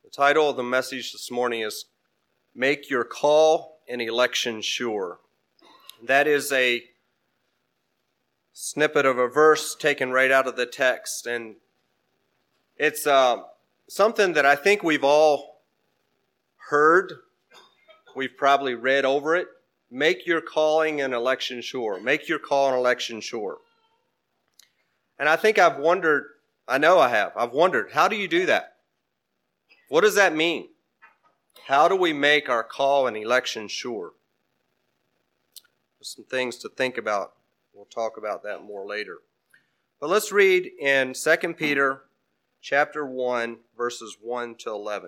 The title of the message this morning is Make Your Call and Election Sure. That is a snippet of a verse taken right out of the text, and it's something that I think we've all heard. We've probably read over it. Make your calling and election sure. Make your call and election sure. And I think I've wondered, I've wondered, how do you do that? What does that mean? How do we make our call and election sure? There's some things to think about. We'll talk about that more later. But let's read in 2 Peter chapter 1, verses 1 to 11.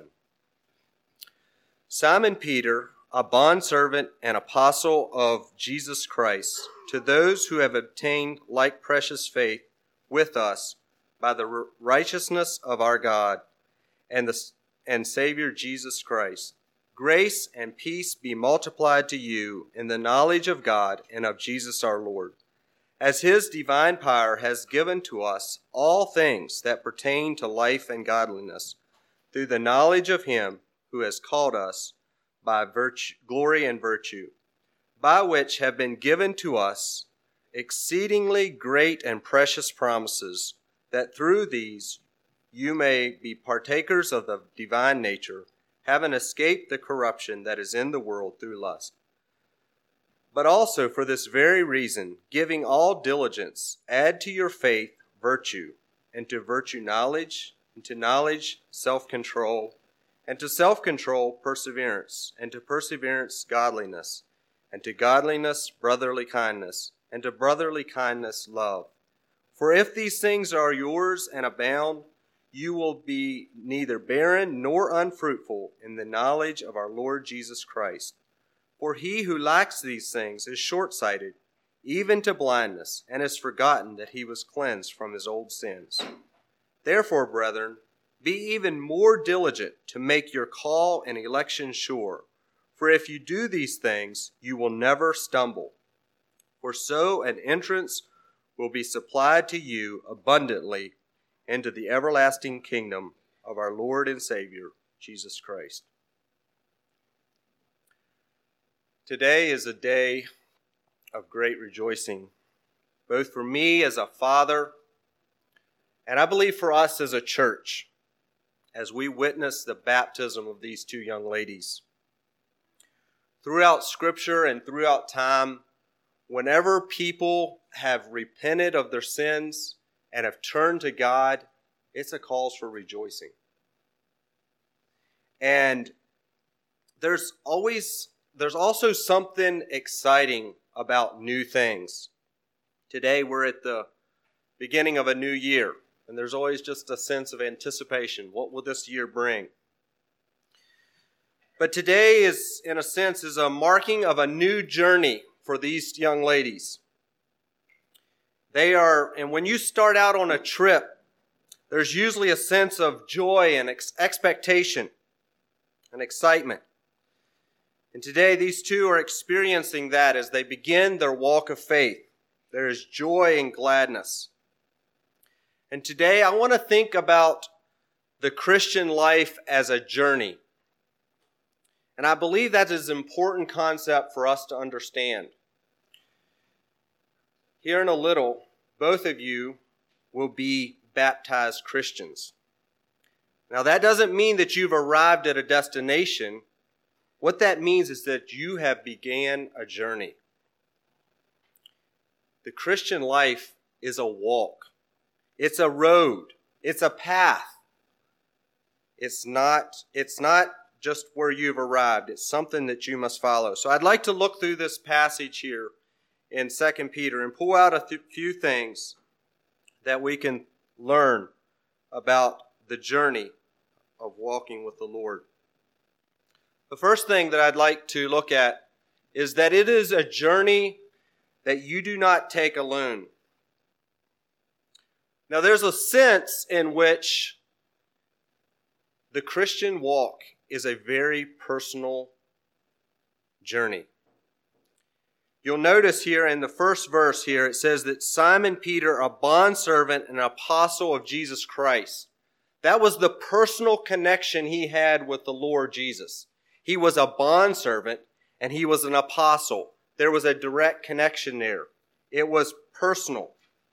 Simon Peter, a bondservant and apostle of Jesus Christ, to those who have obtained like precious faith with us by the righteousness of our God and Savior Jesus Christ. Grace and peace be multiplied to you in the knowledge of God and of Jesus our Lord, as his divine power has given to us all things that pertain to life and godliness, through the knowledge of him who has called us by glory and virtue, by which have been given to us exceedingly great and precious promises, that through these you may be partakers of the divine nature, having escaped the corruption that is in the world through lust. But also for this very reason, giving all diligence, add to your faith virtue, and to virtue knowledge, and to knowledge self-control, and to self-control perseverance, and to perseverance godliness, and to godliness brotherly kindness, and to brotherly kindness love. For if these things are yours and abound, you will be neither barren nor unfruitful in the knowledge of our Lord Jesus Christ. For he who lacks these things is short-sighted, even to blindness, and has forgotten that he was cleansed from his old sins. Therefore, brethren, be even more diligent to make your call and election sure. For if you do these things, you will never stumble. For so an entrance will be supplied to you abundantly into the everlasting kingdom of our Lord and Savior, Jesus Christ. Today is a day of great rejoicing, both for me as a father, and I believe for us as a church, as we witness the baptism of these two young ladies. Throughout Scripture and throughout time, whenever people have repented of their sins and have turned to God, it's a cause for rejoicing. And there's also something exciting about new things. Today we're at the beginning of a new year, and there's always just a sense of anticipation. What will this year bring? But today is, in a sense, is a marking of a new journey for these young ladies. And when you start out on a trip, there's usually a sense of joy and expectation and excitement. And today, these two are experiencing that as they begin their walk of faith. There is joy and gladness. And today, I want to think about the Christian life as a journey. And I believe that is an important concept for us to understand. Here in a little, both of you will be baptized Christians. Now, that doesn't mean that you've arrived at a destination. What that means is that you have began a journey. The Christian life is a walk. It's a road. It's a path. It's not just where you've arrived. It's something that you must follow. So I'd like to look through this passage here in 2 Peter and pull out a few things that we can learn about the journey of walking with the Lord. The first thing that I'd like to look at is that it is a journey that you do not take alone. Now, there's a sense in which the Christian walk is a very personal journey. You'll notice here in the first verse here, it says that Simon Peter, a bondservant and an apostle of Jesus Christ. That was the personal connection he had with the Lord Jesus. He was a bondservant and he was an apostle. There was a direct connection there. It was personal.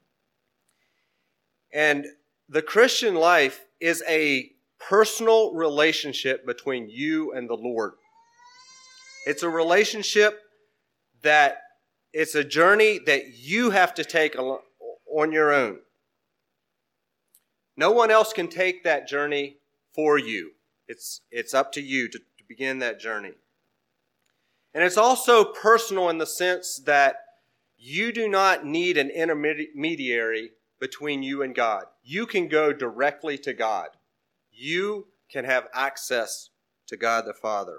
And the Christian life is a personal relationship between you and the Lord. It's a relationship that it's a journey that you have to take on your own. No one else can take that journey for you. It's up to you to begin that journey. And it's also personal in the sense that you do not need an intermediary between you and God. You can go directly to God. You can have access to God the Father.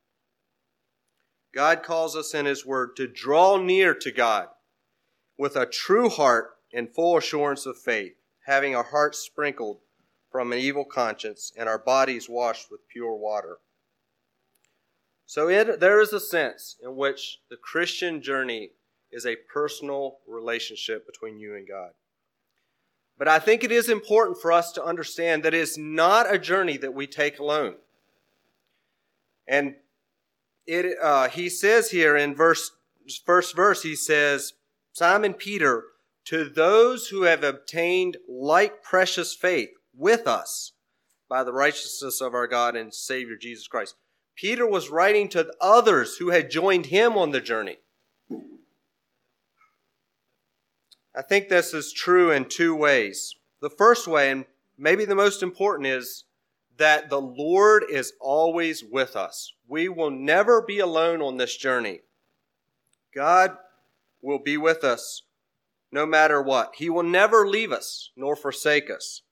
God calls us in His Word to draw near to God with a true heart and full assurance of faith, having our hearts sprinkled from an evil conscience and our bodies washed with pure water. So there is a sense in which the Christian journey is a personal relationship between you and God. But I think it is important for us to understand that it is not a journey that we take alone. And he says here in first verse, he says, Simon Peter, to those who have obtained like precious faith with us by the righteousness of our God and Savior Jesus Christ. Peter was writing to others who had joined him on the journey. I think this is true in two ways. The first way, and maybe the most important, is that the Lord is always with us. We will never be alone on this journey. God will be with us no matter what. He will never leave us nor forsake us.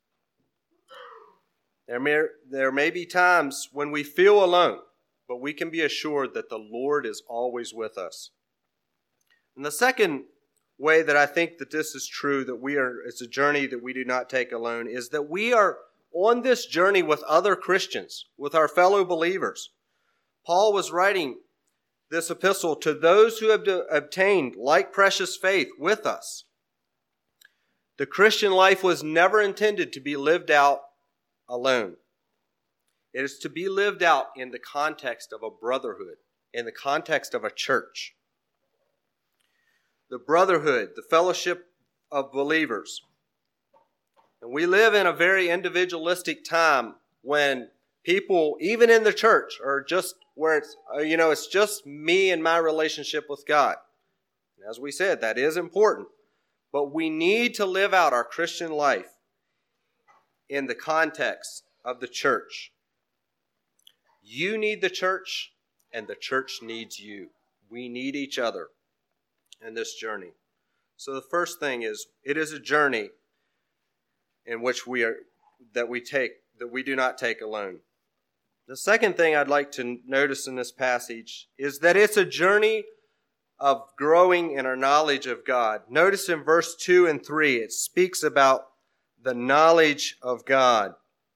There may be times when we feel alone, but we can be assured that the Lord is always with us. And the second way that I think that this is true, that it's a journey that we do not take alone, is that we are on this journey with other Christians, with our fellow believers. Paul was writing this epistle to those who have obtained like precious faith with us. The Christian life was never intended to be lived out alone. It is to be lived out in the context of a brotherhood, in the context of a church. The brotherhood, the fellowship of believers. And we live in a very individualistic time when people, even in the church, are just where it's just me and my relationship with God. And as we said, that is important. But we need to live out our Christian life in the context of the church. You need the church, and the church needs you. We need each other in this journey. So the first thing is, it is a journey in which we do not take alone. The second thing I'd like to notice in this passage is that it's a journey of growing in our knowledge of God. Notice in verse 2 and 3, it speaks about the knowledge of God.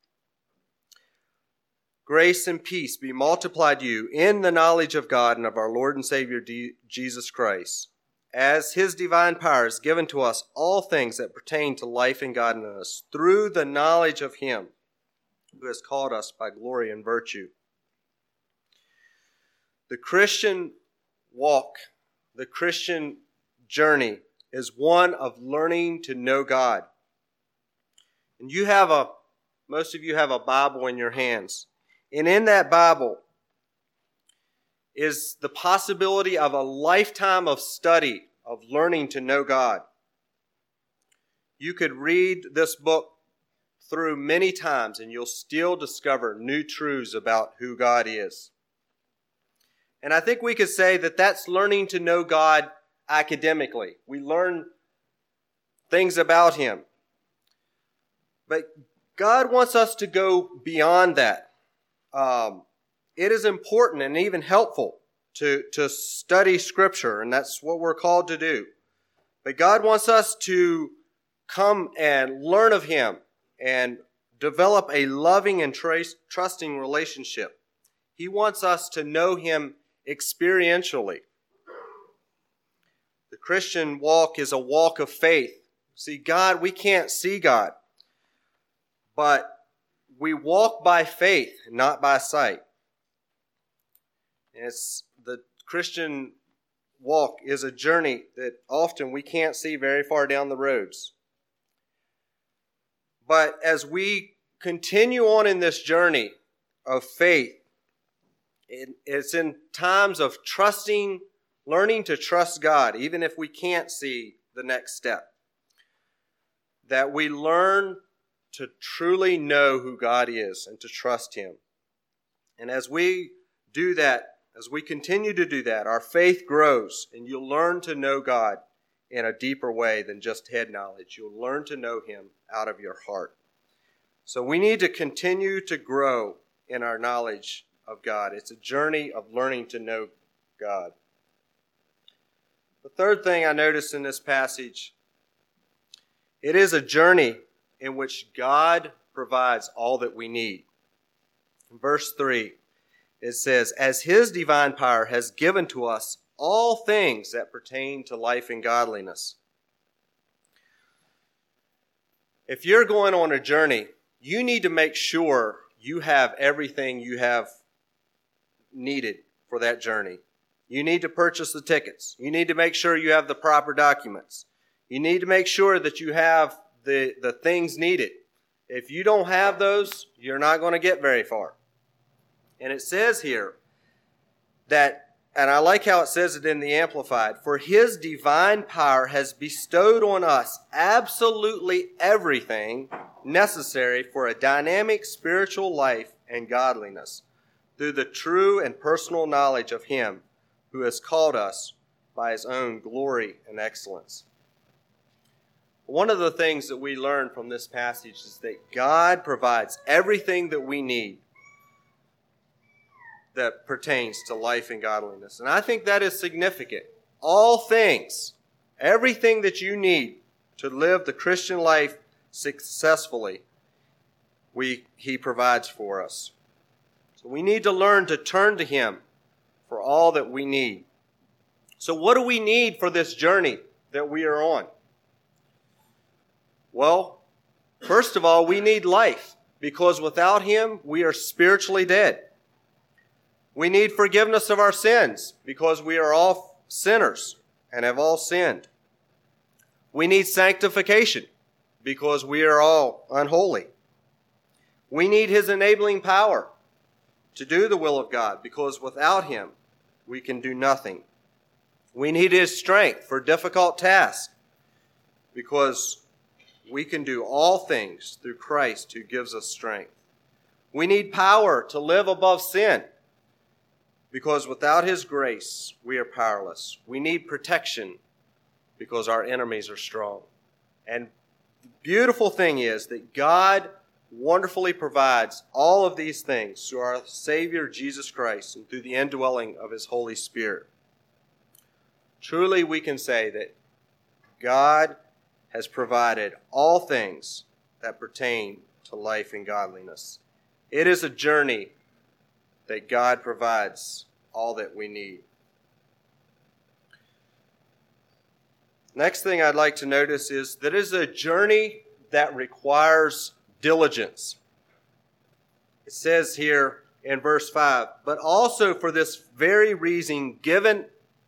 Grace and peace be multiplied to you in the knowledge of God and of our Lord and Savior Jesus Christ, as His divine power has given to us all things that pertain to life and godliness, through the knowledge of Him who has called us by glory and virtue. The Christian walk, the Christian journey, is one of learning to know God. And most of you have a Bible in your hands. And in that Bible is the possibility of a lifetime of study, of learning to know God. You could read this book through many times and you'll still discover new truths about who God is. And I think we could say that that's learning to know God academically. We learn things about Him. But God wants us to go beyond that. It is important and even helpful to study Scripture, and that's what we're called to do. But God wants us to come and learn of Him and develop a loving and trusting relationship. He wants us to know Him experientially. The Christian walk is a walk of faith. See, God, we can't see God, but we walk by faith, not by sight. And it's the Christian walk is a journey that often we can't see very far down the roads. But as we continue on in this journey of faith, it's in times of trusting, learning to trust God, even if we can't see the next step, that we learn to truly know who God is and to trust Him. And as we do that, as we continue to do that, our faith grows, and you'll learn to know God in a deeper way than just head knowledge. You'll learn to know Him out of your heart. So we need to continue to grow in our knowledge of God. It's a journey of learning to know God. The third thing I noticed in this passage, it is a journey in which God provides all that we need. In verse 3, it says, "As His divine power has given to us all things that pertain to life and godliness." If you're going on a journey, you need to make sure you have everything you have needed for that journey. You need to purchase the tickets. You need to make sure you have the proper documents. You need to make sure that you have the things needed. If you don't have those, you're not going to get very far. And it says here that, and I like how it says it in the Amplified, "For His divine power has bestowed on us absolutely everything necessary for a dynamic spiritual life and godliness through the true and personal knowledge of Him who has called us by His own glory and excellence." One of the things that we learn from this passage is that God provides everything that we need that pertains to life and godliness. And I think that is significant. All things, everything that you need to live the Christian life successfully, He provides for us. So we need to learn to turn to Him for all that we need. So what do we need for this journey that we are on? Well, first of all, we need life, because without Him, we are spiritually dead. We need forgiveness of our sins, because we are all sinners and have all sinned. We need sanctification, because we are all unholy. We need His enabling power to do the will of God, because without Him, we can do nothing. We need His strength for difficult tasks, because we can do all things through Christ who gives us strength. We need power to live above sin, because without His grace, we are powerless. We need protection, because our enemies are strong. And the beautiful thing is that God wonderfully provides all of these things through our Savior Jesus Christ and through the indwelling of His Holy Spirit. Truly, we can say that God has provided all things that pertain to life and godliness. It is a journey that God provides all that we need. Next thing I'd like to notice is that it is a journey that requires diligence. It says here in verse 5, "But also for this very reason, giving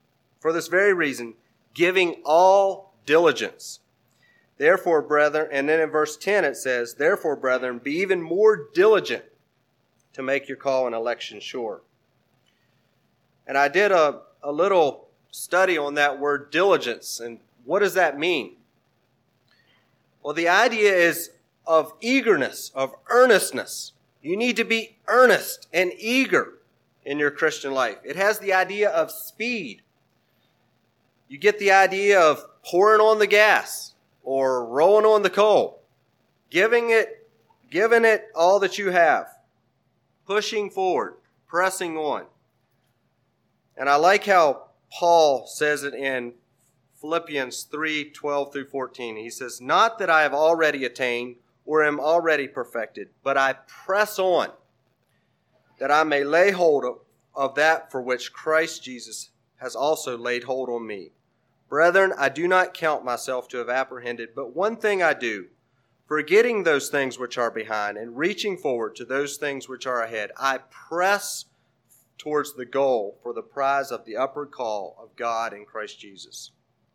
all diligence. Therefore, brethren," and then in verse 10 it says, "Therefore, brethren, be even more diligent to make your call and election sure." And I did a little study on that word diligence, and what does that mean? Well, the idea is of eagerness, of earnestness. You need to be earnest and eager in your Christian life. It has the idea of speed. You get the idea of pouring on the gas or rolling on the coal, giving it all that you have, pushing forward, pressing on. And I like how Paul says it in Philippians 3:12 through 14. He says, "Not that I have already attained or am already perfected, but I press on, that I may lay hold of that for which Christ Jesus has also laid hold on me. Brethren, I do not count myself to have apprehended, but one thing I do, forgetting those things which are behind and reaching forward to those things which are ahead, I press towards the goal for the prize of the upward call of God in Christ Jesus.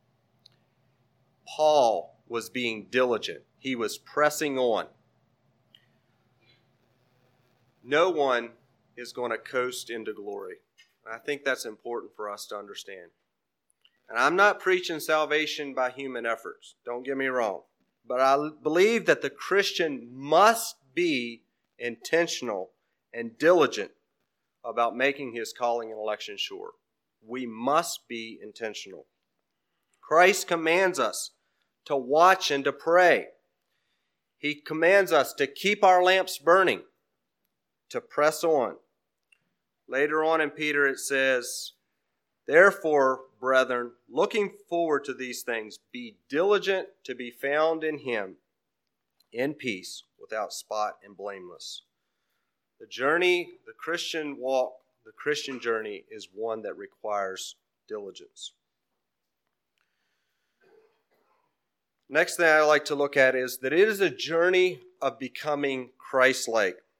Paul was being diligent. He was pressing on. No one is going to coast into glory. I think that's important for us to understand. And I'm not preaching salvation by human efforts. Don't get me wrong. But I believe that the Christian must be intentional and diligent about making his calling and election sure. We must be intentional. Christ commands us to watch and to pray. He commands us to keep our lamps burning, to press on. Later on in Peter it says, "Therefore, brethren, looking forward to these things, be diligent to be found in him, in peace, without spot and blameless." The journey, the Christian walk, the Christian journey is one that requires diligence. Next thing I like to look at is that it is a journey of becoming Christ-like. It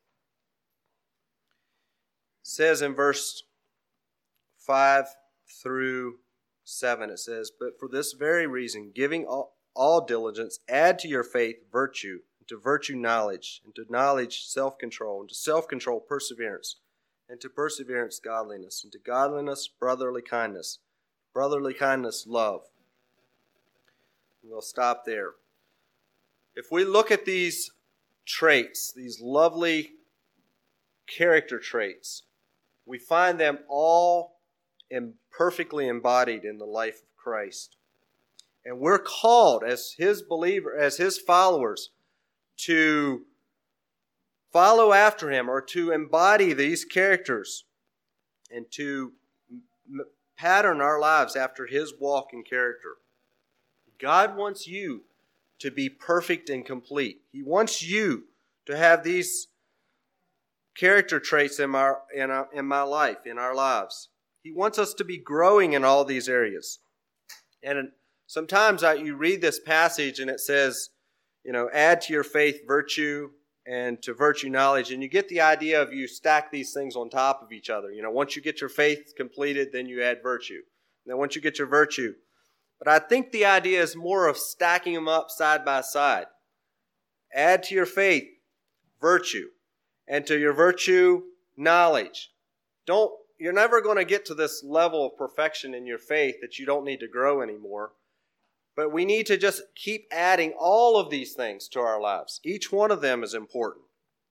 says in verse 5 through 7, it says, "But for this very reason, giving all diligence, add to your faith virtue, and to virtue knowledge, and to knowledge self-control, and to self-control perseverance, and to perseverance godliness, and to godliness brotherly kindness love." And we'll stop there. If we look at these traits, these lovely character traits, we find them all perfectly embodied in the life of Christ. And we're called as his believer, as his followers, to follow after him or to embody these characters and to pattern our lives after his walk and character. God wants you to be perfect and complete. He wants you to have these character traits in my life, in our lives. He wants us to be growing in all these areas. And sometimes you read this passage and it says, add to your faith virtue and to virtue knowledge. And you get the idea of you stack these things on top of each other. Once you get your faith completed, then you add virtue. And then once you get your virtue. But I think the idea is more of stacking them up side by side. Add to your faith virtue, and to your virtue knowledge. You're never going to get to this level of perfection in your faith that you don't need to grow anymore. But we need to just keep adding all of these things to our lives. Each one of them is important.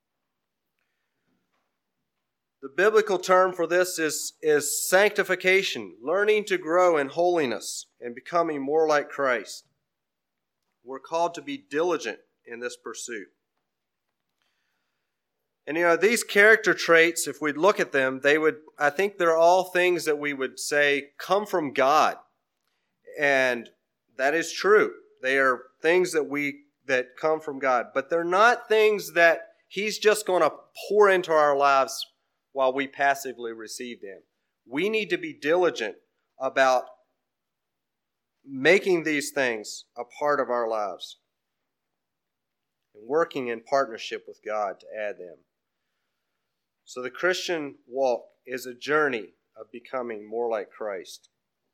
The biblical term for this is sanctification, learning to grow in holiness and becoming more like Christ. We're called to be diligent in this pursuit. And these character traits, if we look at them, I think they're all things that we would say come from God. And that is true. They are things that come from God. But they're not things that He's just going to pour into our lives while we passively receive them. We need to be diligent about making these things a part of our lives and working in partnership with God to add them. So the Christian walk is a journey of becoming more like Christ.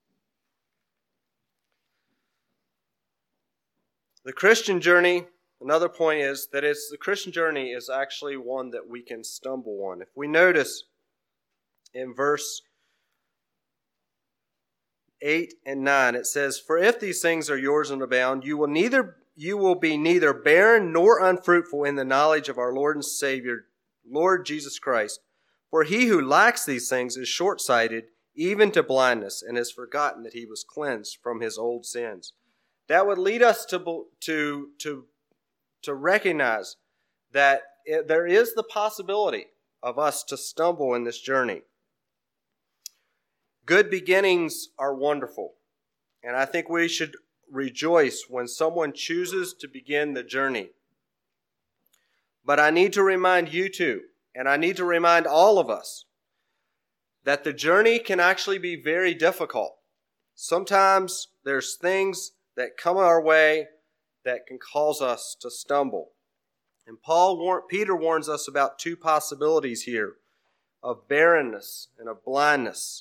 The Christian journey, another point is that the Christian journey is actually one that we can stumble on. If we notice in verse 8 and 9, it says, "For if these things are yours and abound, you will be neither barren nor unfruitful in the knowledge of our Lord and Savior, Lord Jesus Christ. For he who lacks these things is short-sighted, even to blindness, and has forgotten that he was cleansed from his old sins." That would lead us to recognize that there is the possibility of us to stumble in this journey. Good beginnings are wonderful, and I think we should rejoice when someone chooses to begin the journey. But I need to remind you too, and I need to remind all of us, that the journey can actually be very difficult. Sometimes there's things that come our way that can cause us to stumble. And Peter warns us about two possibilities here of barrenness and of blindness.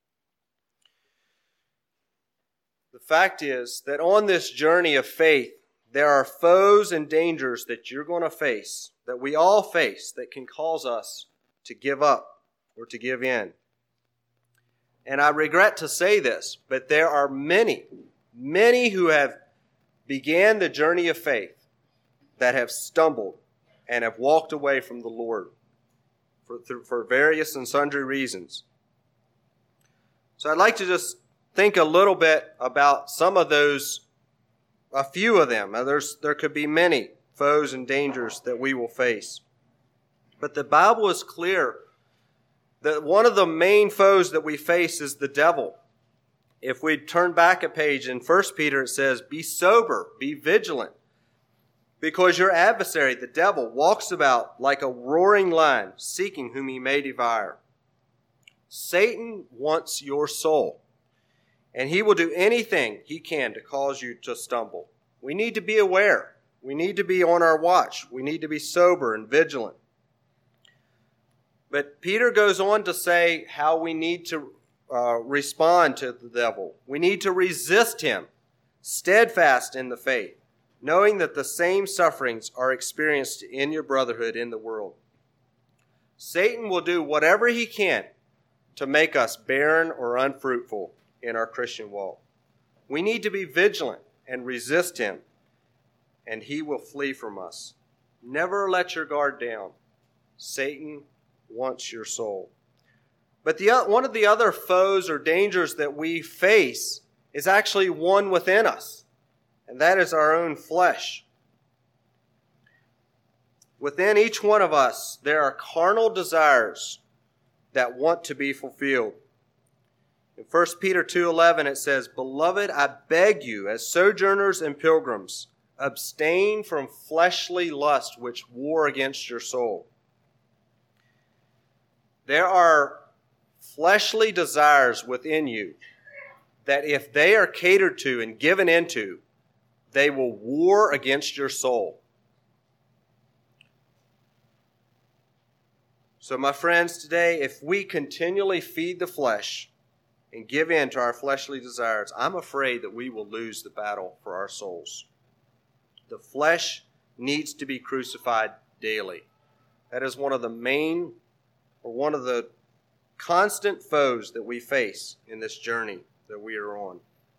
The fact is that on this journey of faith, there are foes and dangers that you're going to face, that we all face, that can cause us to give up or to give in. And I regret to say this, but there are many who have began the journey of faith that have stumbled and have walked away from the Lord for various and sundry reasons. So I'd like to just think a little bit about some of those, a few of them. There could be many foes and dangers that we will face. But the Bible is clear that one of the main foes that we face is the devil. If we turn back a page in 1 Peter, it says, "Be sober, be vigilant, because your adversary, the devil, walks about like a roaring lion, seeking whom he may devour." Satan wants your soul, and he will do anything he can to cause you to stumble. We need to be aware. We need to be on our watch. We need to be sober and vigilant. But Peter goes on to say how we need to respond to the devil. We need to resist him, steadfast in the faith, knowing that the same sufferings are experienced in your brotherhood in the world. Satan will do whatever he can to make us barren or unfruitful in our Christian walk. We need to be vigilant and resist him, and he will flee from us. Never let your guard down. Satan wants your soul. But one of the other foes or dangers that we face is actually one within us, and that is our own flesh. Within each one of us, there are carnal desires that want to be fulfilled. In 1 Peter 2:11, it says, "Beloved, I beg you, as sojourners and pilgrims, abstain from fleshly lust which war against your soul." There are fleshly desires within you that if they are catered to and given into, they will war against your soul. So my friends, today, if we continually feed the flesh and give in to our fleshly desires, I'm afraid that we will lose the battle for our souls. The flesh needs to be crucified daily. That is one of the constant foes that we face in this journey that we are on.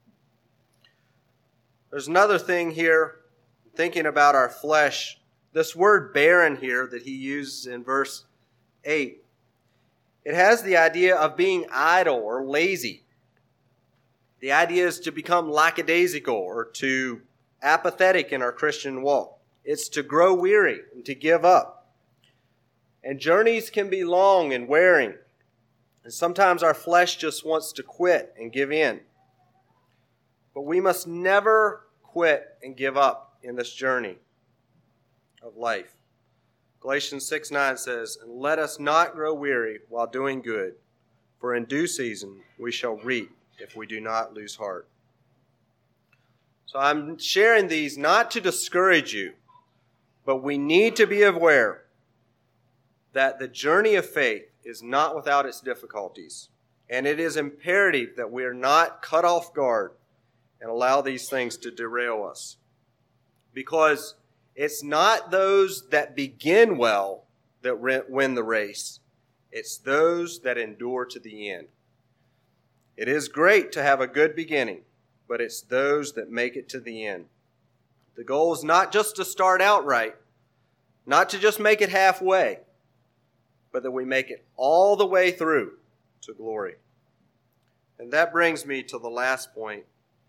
There's another thing here, thinking about our flesh. This word barren here that he uses in verse 8, it has the idea of being idle or lazy. The idea is to become lackadaisical or to apathetic in our Christian walk. It's to grow weary and to give up. And journeys can be long and wearing. And sometimes our flesh just wants to quit and give in. But we must never quit and give up in this journey of life. Galatians 6:9 says, "And let us not grow weary while doing good, for in due season we shall reap if we do not lose heart." So I'm sharing these not to discourage you, but we need to be aware that the journey of faith is not without its difficulties. And it is imperative that we are not cut off guard and allow these things to derail us. Because it's not those that begin well that win the race. It's those that endure to the end. It is great to have a good beginning, but it's those that make it to the end. The goal is not just to start out right, not to just make it halfway, but that we make it all the way through to glory. And that brings me to the last point.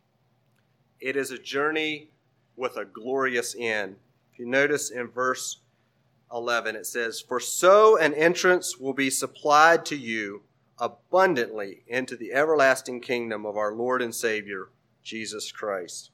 It is a journey with a glorious end. If you notice in verse 11, it says, "For so an entrance will be supplied to you abundantly into the everlasting kingdom of our Lord and Savior, Jesus Christ."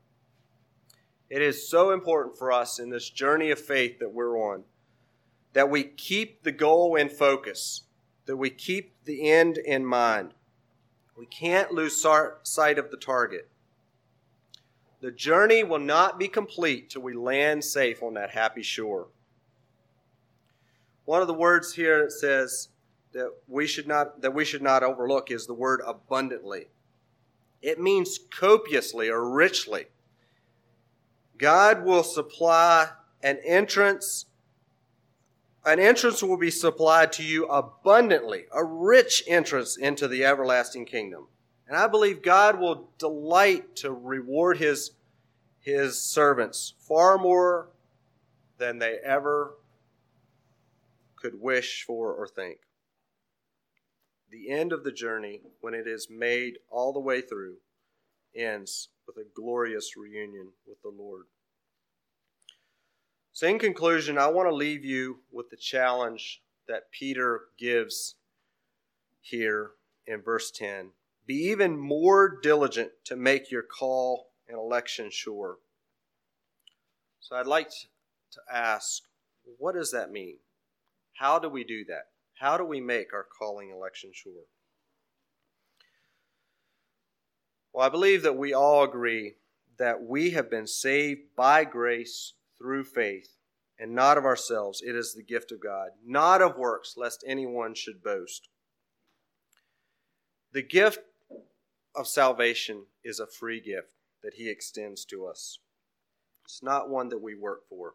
It is so important for us in this journey of faith that we're on, that we keep the goal in focus, that we keep the end in mind. We can't lose sight of the target. The journey will not be complete till we land safe on that happy shore. One of the words here that says that we should not overlook is the word abundantly. It means copiously or richly. God will supply an entrance. An entrance will be supplied to you abundantly, a rich entrance into the everlasting kingdom. And I believe God will delight to reward his servants far more than they ever could wish for or think. The end of the journey, when it is made all the way through, ends with a glorious reunion with the Lord. So in conclusion, I want to leave you with the challenge that Peter gives here in verse 10. Be even more diligent to make your call and election sure. So I'd like to ask, what does that mean? How do we do that? How do we make our calling election sure? Well, I believe that we all agree that we have been saved by grace through faith, and not of ourselves. It is the gift of God, not of works, lest anyone should boast. The gift of salvation is a free gift that he extends to us. It's not one that we work for.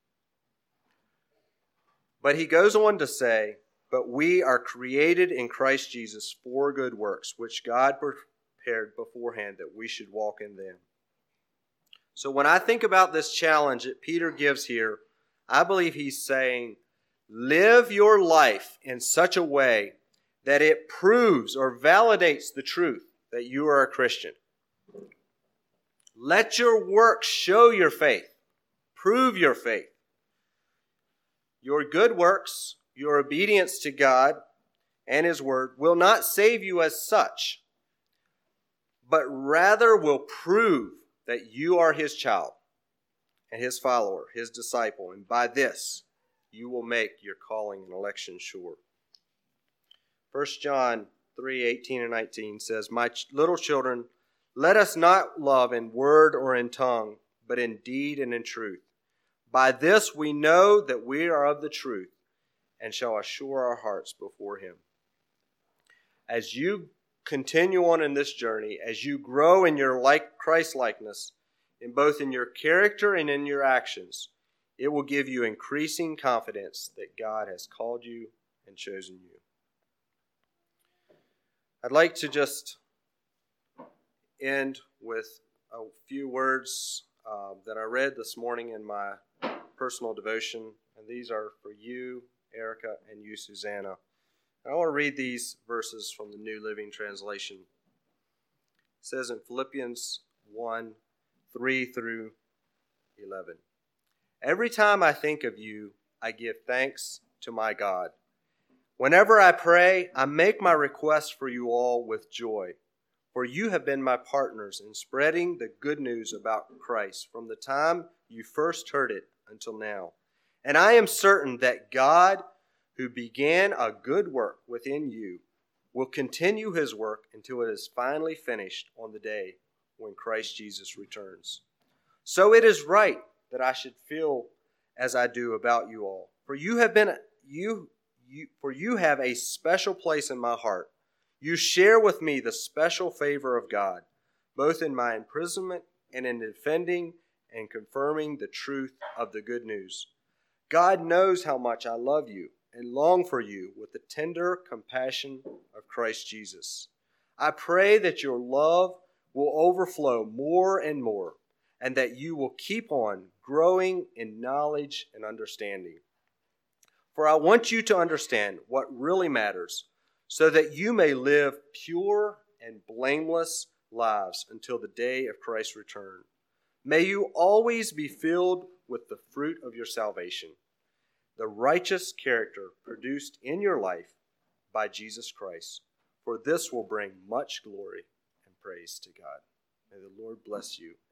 But he goes on to say, but we are created in Christ Jesus for good works, which God prepared beforehand that we should walk in them. So when I think about this challenge that Peter gives here, I believe he's saying, live your life in such a way that it proves or validates the truth that you are a Christian. Let your works show your faith. Prove your faith. Your good works, your obedience to God and his word will not save you as such, but rather will prove that you are his child and his follower, his disciple, and by this you will make your calling and election sure. 1 John 3:18 and 19 says, my little children, let us not love in word or in tongue, but in deed and in truth. By this we know that we are of the truth and shall assure our hearts before him. As you continue on in this journey, as you grow in your Christ-likeness, in both in your character and in your actions, it will give you increasing confidence that God has called you and chosen you. I'd like to just end with a few words that I read this morning in my personal devotion, and these are for you, Erica, and you, Susanna. I want to read these verses from the New Living Translation. It says in Philippians 1:3 through 11. Every time I think of you, I give thanks to my God. Whenever I pray, I make my request for you all with joy, for you have been my partners in spreading the good news about Christ from the time you first heard it until now. And I am certain that God, who began a good work within you, will continue his work until it is finally finished on the day when Christ Jesus returns. So it is right that I should feel as I do about you all, for you have a special place in my heart. You share with me the special favor of God, both in my imprisonment and in defending and confirming the truth of the good news. God knows how much I love you and long for you with the tender compassion of Christ Jesus. I pray that your love will overflow more and more, and that you will keep on growing in knowledge and understanding. For I want you to understand what really matters, so that you may live pure and blameless lives until the day of Christ's return. May you always be filled with the fruit of your salvation, the righteous character produced in your life by Jesus Christ, for this will bring much glory and praise to God. May the Lord bless you